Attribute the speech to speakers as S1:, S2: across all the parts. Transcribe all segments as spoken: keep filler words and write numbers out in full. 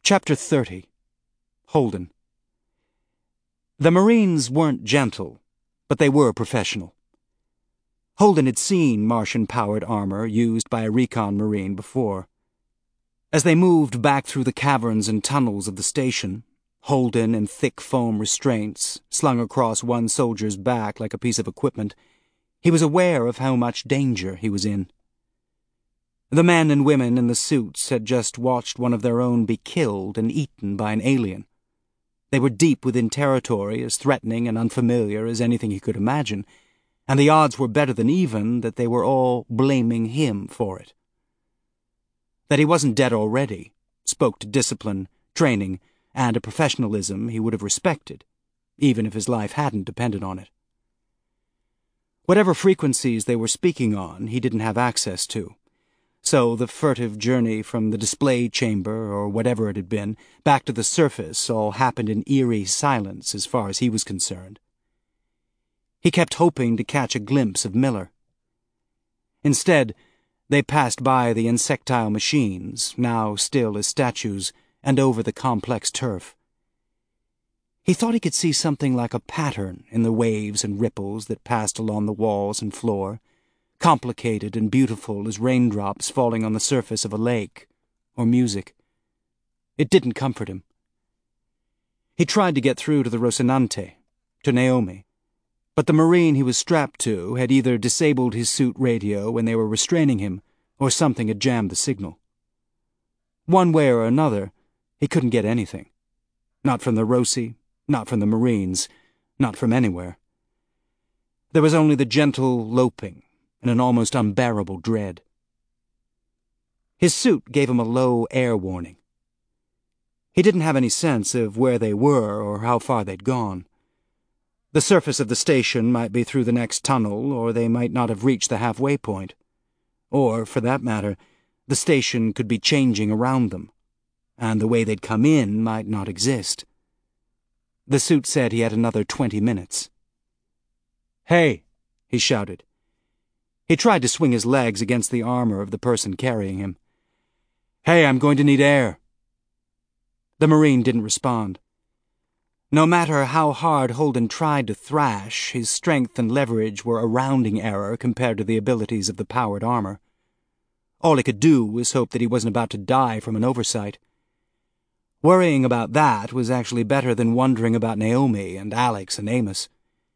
S1: Chapter thirty. Holden. The Marines weren't gentle, but they were professional. Holden had seen Martian-powered armor used by a recon Marine before. As they moved back through the caverns and tunnels of the station, Holden in thick foam restraints, slung across one soldier's back like a piece of equipment, he was aware of how much danger he was in. The men and women in the suits had just watched one of their own be killed and eaten by an alien. They were deep within territory as threatening and unfamiliar as anything he could imagine, and the odds were better than even that they were all blaming him for it. That he wasn't dead already spoke to discipline, training, and a professionalism he would have respected, even if his life hadn't depended on it. Whatever frequencies they were speaking on, he didn't have access to. So the furtive journey from the display chamber, or whatever it had been, back to the surface all happened in eerie silence as far as he was concerned. He kept hoping to catch a glimpse of Miller. Instead, they passed by the insectile machines, now still as statues, and over the complex turf. He thought he could see something like a pattern in the waves and ripples that passed along the walls and floor, complicated and beautiful as raindrops falling on the surface of a lake, or music. It didn't comfort him. He tried to get through to the Rocinante, to Naomi, but the Marine he was strapped to had either disabled his suit radio when they were restraining him, or something had jammed the signal. One way or another, he couldn't get anything. Not from the Roci, not from the Marines, not from anywhere. There was only the gentle loping, and an almost unbearable dread. His suit gave him a low air warning. He didn't have any sense of where they were or how far they'd gone. The surface of the station might be through the next tunnel, or they might not have reached the halfway point. Or, for that matter, the station could be changing around them, and the way they'd come in might not exist. The suit said he had another twenty minutes. "Hey!" he shouted. He tried to swing his legs against the armor of the person carrying him. "Hey, I'm going to need air." The Marine didn't respond. No matter how hard Holden tried to thrash, his strength and leverage were a rounding error compared to the abilities of the powered armor. All he could do was hope that he wasn't about to die from an oversight. Worrying about that was actually better than wondering about Naomi and Alex and Amos.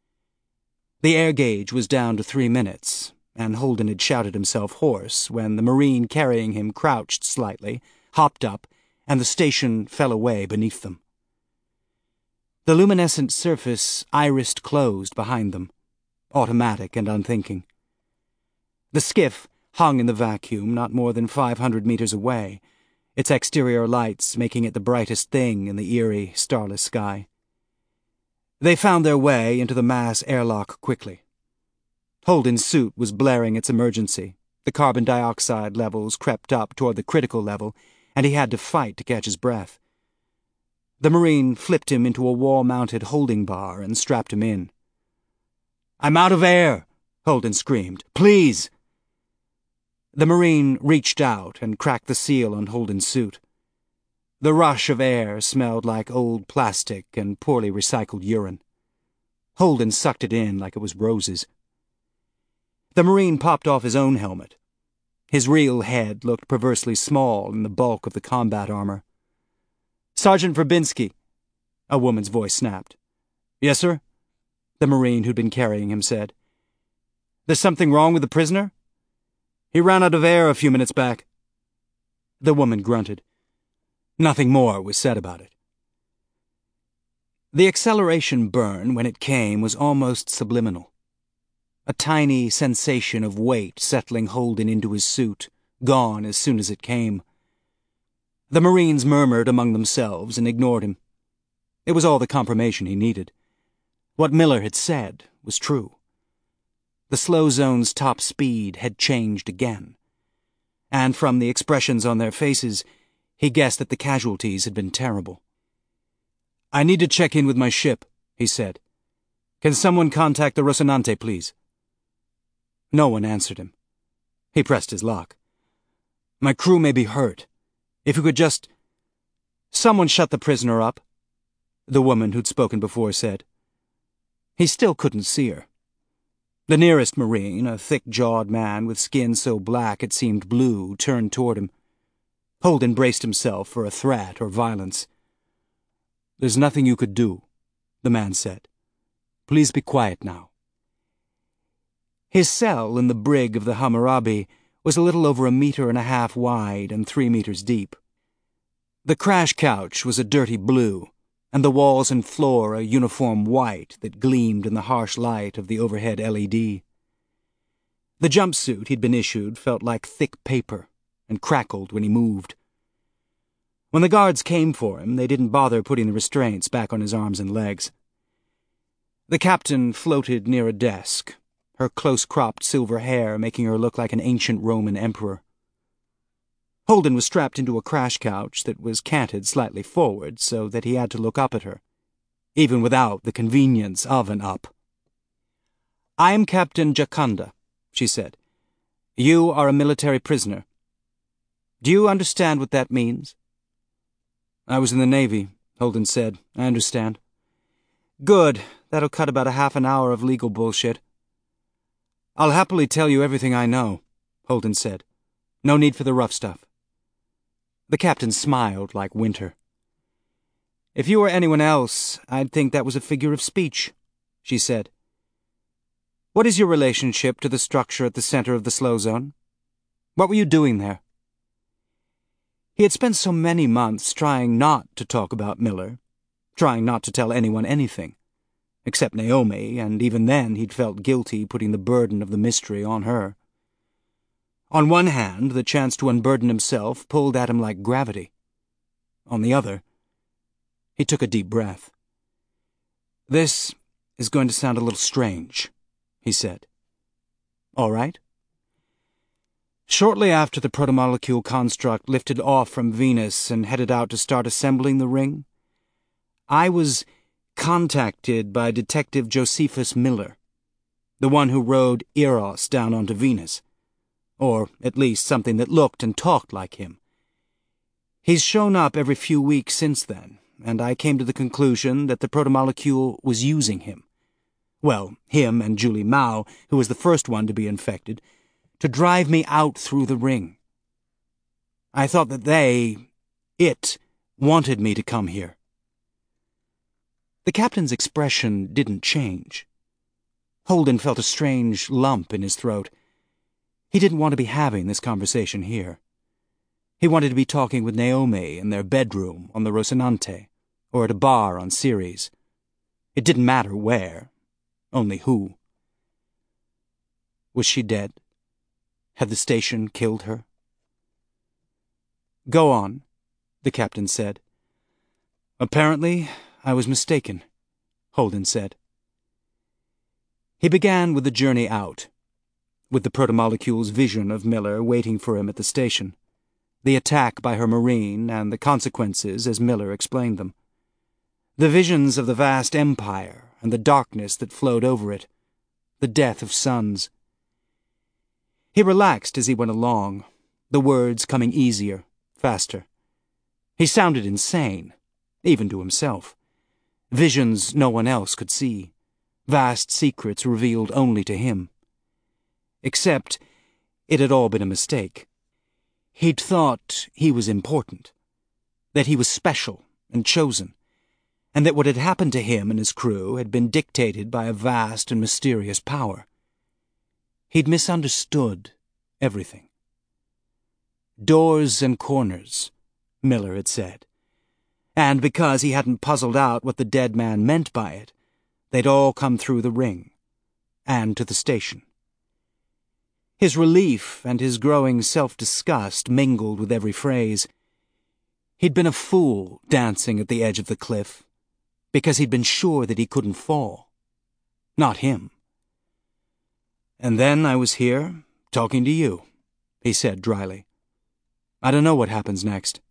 S1: The air gauge was down to three minutes, and Holden had shouted himself hoarse when the Marine carrying him crouched slightly, hopped up, and the station fell away beneath them. The luminescent surface irised closed behind them, automatic and unthinking. The skiff hung in the vacuum not more than five hundred meters away, its exterior lights making it the brightest thing in the eerie, starless sky. They found their way into the mass airlock quickly. Holden's suit was blaring its emergency. The carbon dioxide levels crept up toward the critical level, and he had to fight to catch his breath. The Marine flipped him into a wall-mounted holding bar and strapped him in. "I'm out of air!" Holden screamed. "Please!" The Marine reached out and cracked the seal on Holden's suit. The rush of air smelled like old plastic and poorly recycled urine. Holden sucked it in like it was roses. The Marine popped off his own helmet. His real head looked perversely small in the bulk of the combat armor. "Sergeant Verbinski," a woman's voice snapped. "Yes, sir?" the Marine who'd been carrying him said. "There's something wrong with the prisoner?" "He ran out of air a few minutes back." The woman grunted. Nothing more was said about it. The acceleration burn, when it came, was almost subliminal. A tiny sensation of weight settling Holden into his suit, gone as soon as it came. The Marines murmured among themselves and ignored him. It was all the confirmation he needed. What Miller had said was true. The slow zone's top speed had changed again, and from the expressions on their faces, he guessed that the casualties had been terrible. "I need to check in with my ship," he said. "Can someone contact the Rocinante, please?" No one answered him. He pressed his luck. "My crew may be hurt. If you could just—" Someone shut the prisoner up, the woman who'd spoken before said. He still couldn't see her. The nearest Marine, a thick-jawed man with skin so black it seemed blue, turned toward him. Holden braced himself for a threat or violence. "There's nothing you could do," the man said. "Please be quiet now." His cell in the brig of the Hammurabi was a little over a meter and a half wide and three meters deep. The crash couch was a dirty blue, and the walls and floor a uniform white that gleamed in the harsh light of the overhead L E D. The jumpsuit he'd been issued felt like thick paper and crackled when he moved. When the guards came for him, they didn't bother putting the restraints back on his arms and legs. The captain floated near a desk, her close-cropped silver hair making her look like an ancient Roman emperor. Holden was strapped into a crash couch that was canted slightly forward so that he had to look up at her, even without the convenience of an up. "I am Captain Jakanda," she said. "You are a military prisoner. Do you understand what that means?" "I was in the Navy," Holden said. "I understand." "Good. That'll cut about a half an hour of legal bullshit." "I'll happily tell you everything I know," Holden said. "No need for the rough stuff." The captain smiled like winter. "If you were anyone else, I'd think that was a figure of speech," she said. "What is your relationship to the structure at the center of the slow zone? What were you doing there?" He had spent so many months trying not to talk about Miller, trying not to tell anyone anything, except Naomi, and even then he'd felt guilty putting the burden of the mystery on her. On one hand, the chance to unburden himself pulled at him like gravity. On the other, he took a deep breath. "This is going to sound a little strange," he said. "All right?" Shortly after the protomolecule construct lifted off from Venus and headed out to start assembling the ring, I was contacted by Detective Josephus Miller, the one who rode Eros down onto Venus, or at least something that looked and talked like him. He's shown up every few weeks since then, and I came to the conclusion that the protomolecule was using him. Well, him and Julie Mao, who was the first one to be infected, to drive me out through the ring. I thought that they, it, wanted me to come here. The captain's expression didn't change. Holden felt a strange lump in his throat. He didn't want to be having this conversation here. He wanted to be talking with Naomi in their bedroom on the Rocinante, or at a bar on Ceres. It didn't matter where, only who. Was she dead? Had the station killed her? "Go on," the captain said. "Apparently, I was mistaken," Holden said. He began with the journey out, with the protomolecule's vision of Miller waiting for him at the station, the attack by her Marine and the consequences as Miller explained them, the visions of the vast empire and the darkness that flowed over it, the death of sons. He relaxed as he went along, the words coming easier, faster. He sounded insane, even to himself. Visions no one else could see, vast secrets revealed only to him. Except it had all been a mistake. He'd thought he was important, that he was special and chosen, and that what had happened to him and his crew had been dictated by a vast and mysterious power. He'd misunderstood everything. Doors and corners, Miller had said, and because he hadn't puzzled out what the dead man meant by it, they'd all come through the ring, and to the station. His relief and his growing self-disgust mingled with every phrase. He'd been a fool dancing at the edge of the cliff, because he'd been sure that he couldn't fall. Not him. "And then I was here, talking to you," he said dryly. "I don't know what happens next."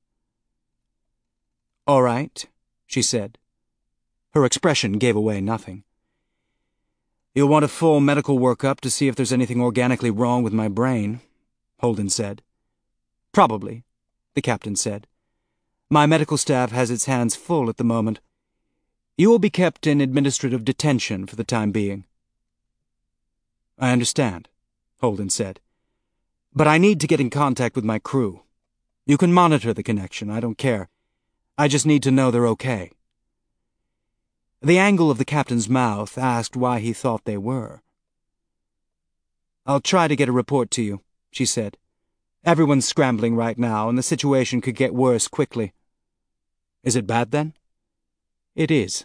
S1: "All right," she said. Her expression gave away nothing. "You'll want a full medical workup to see if there's anything organically wrong with my brain," Holden said. "Probably," the captain said. My medical staff has its hands full at the moment. You will be kept in administrative detention for the time being." "I understand," Holden said. "But I need to get in contact with my crew. You can monitor the connection, I don't care. I just need to know they're okay." The angle of the captain's mouth asked why he thought they were. "I'll try to get a report to you," she said. "Everyone's scrambling right now, and the situation could get worse quickly." "Is it bad, then?" "It is."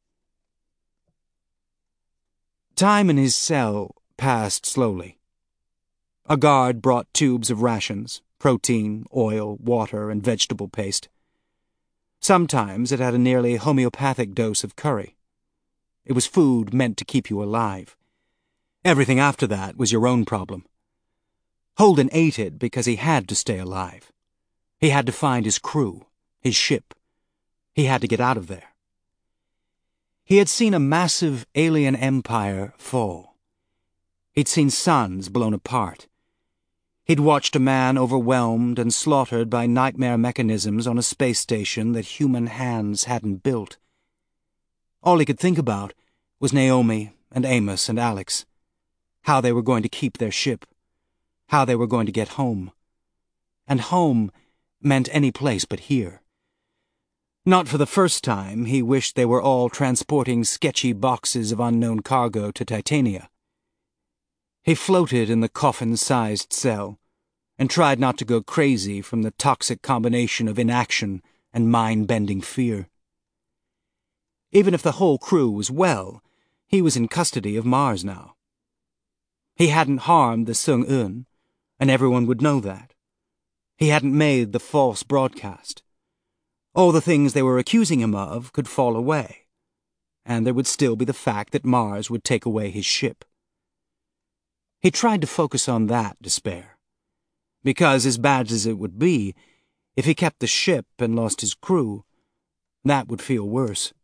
S1: Time in his cell passed slowly. A guard brought tubes of rations, protein, oil, water, and vegetable paste. Sometimes it had a nearly homeopathic dose of curry. It was food meant to keep you alive. Everything after that was your own problem. Holden ate it because he had to stay alive. He had to find his crew, his ship. He had to get out of there. He had seen a massive alien empire fall. He'd seen suns blown apart. He'd watched a man overwhelmed and slaughtered by nightmare mechanisms on a space station that human hands hadn't built. All he could think about was Naomi and Amos and Alex, how they were going to keep their ship, how they were going to get home. And home meant any place but here. Not for the first time, he wished they were all transporting sketchy boxes of unknown cargo to Titania. He floated in the coffin-sized cell and tried not to go crazy from the toxic combination of inaction and mind-bending fear. Even if the whole crew was well, he was in custody of Mars now. He hadn't harmed the Sung-Un, and everyone would know that. He hadn't made the false broadcast. All the things they were accusing him of could fall away, and there would still be the fact that Mars would take away his ship. He tried to focus on that despair, because as bad as it would be, if he kept the ship and lost his crew, that would feel worse.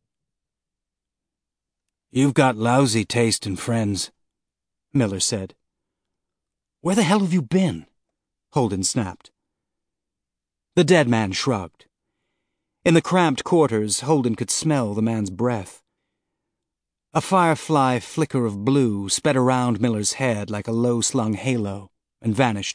S1: "You've got lousy taste in friends," Miller said. "Where the hell have you been?" Holden snapped. The dead man shrugged. In the cramped quarters, Holden could smell the man's breath. A firefly flicker of blue sped around Miller's head like a low-slung halo, and vanished.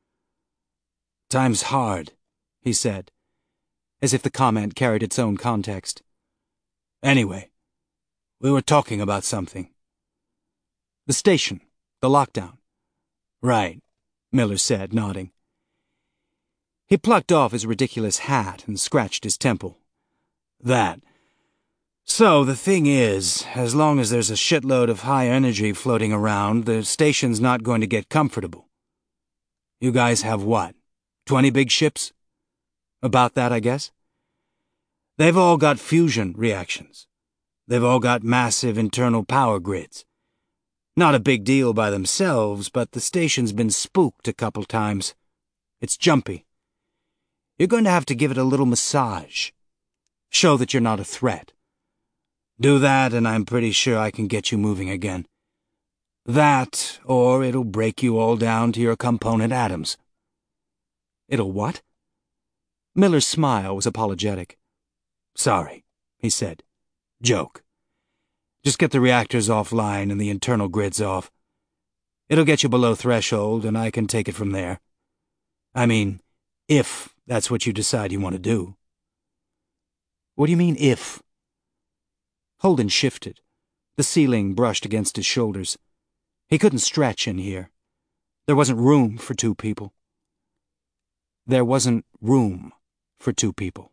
S1: "Time's hard," he said, as if the comment carried its own context. "Anyway, we were talking about something." "The station, the lockdown." "Right," Miller said, nodding. He plucked off his ridiculous hat and scratched his temple. "That. So, the thing is, as long as there's a shitload of high energy floating around, the station's not going to get comfortable. You guys have what? Twenty big ships? About that, I guess? They've all got fusion reactions. They've all got massive internal power grids. Not a big deal by themselves, but the station's been spooked a couple times. It's jumpy. You're going to have to give it a little massage. Show that you're not a threat. Do that, and I'm pretty sure I can get you moving again. That, or it'll break you all down to your component atoms." "It'll what?" Miller's smile was apologetic. "Sorry," he said. "Joke. Just get the reactors offline and the internal grids off. It'll get you below threshold, and I can take it from there. I mean, if that's what you decide you want to do." "What do you mean, if?" Holden shifted. The ceiling brushed against his shoulders. He couldn't stretch in here. There wasn't room for two people. There wasn't room for two people.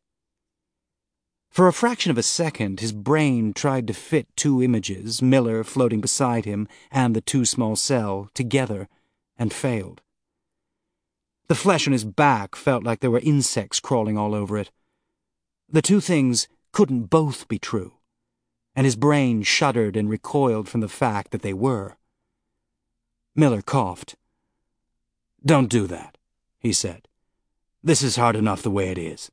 S1: For a fraction of a second, his brain tried to fit two images, Miller floating beside him and the too small cell, together, and failed. The flesh on his back felt like there were insects crawling all over it. The two things couldn't both be true, and his brain shuddered and recoiled from the fact that they were. Miller coughed. "Don't do that," he said. "This is hard enough the way it is.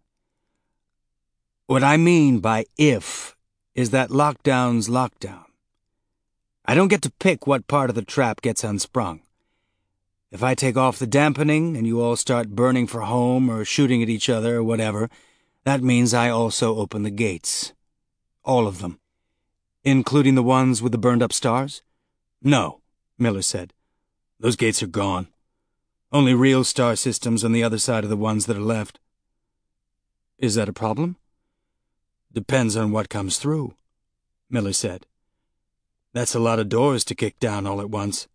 S1: What I mean by if is that lockdown's lockdown. I don't get to pick what part of the trap gets unsprung. If I take off the dampening and you all start burning for home or shooting at each other or whatever, that means I also open the gates. All of them. Including the ones with the burned-up stars? No, Miller said. Those gates are gone. Only real star systems on the other side of the ones that are left. Is that a problem? Depends on what comes through, Miller said. That's a lot of doors to kick down all at once.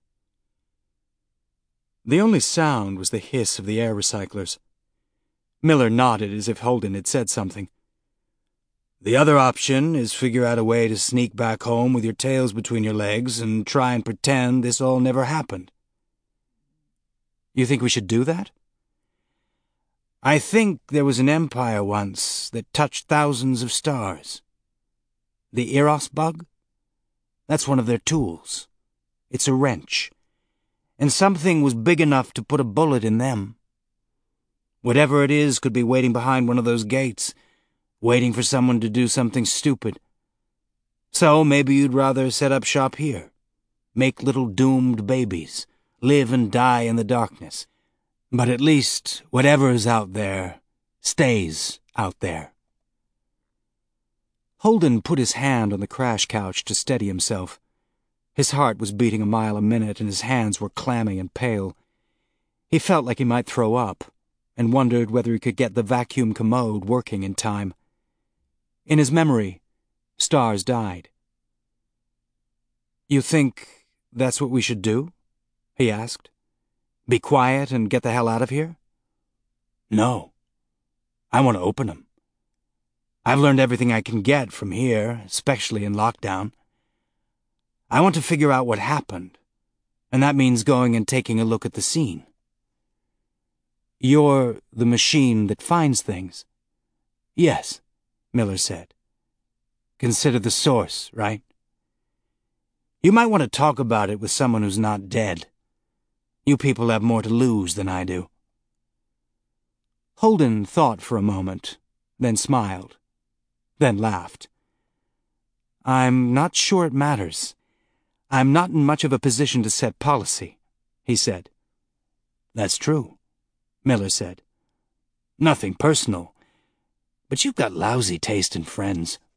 S1: The only sound was the hiss of the air recyclers. Miller nodded as if Holden had said something. The other option is figure out a way to sneak back home with your tails between your legs and try and pretend this all never happened. You think we should do that? I think there was an empire once that touched thousands of stars. The Eros bug? That's one of their tools. It's a wrench. And something was big enough to put a bullet in them. Whatever it is could be waiting behind one of those gates, waiting for someone to do something stupid. So maybe you'd rather set up shop here, make little doomed babies, live and die in the darkness. But at least whatever's out there stays out there. Holden put his hand on the crash couch to steady himself. His heart was beating a mile a minute and his hands were clammy and pale. He felt like he might throw up and wondered whether he could get the vacuum commode working in time. In his memory, stars died. You think that's what we should do? He asked. Be quiet and get the hell out of here? No. I want to open them. I've learned everything I can get from here, especially in lockdown. I want to figure out what happened, and that means going and taking a look at the scene. You're the machine that finds things. Yes, Miller said. Consider the source, right? You might want to talk about it with someone who's not dead. You people have more to lose than I do. Holden thought for a moment, then smiled, then laughed. I'm not sure it matters. I'm not in much of a position to set policy, he said. That's true, Miller said. Nothing personal, but you've got lousy taste in friends.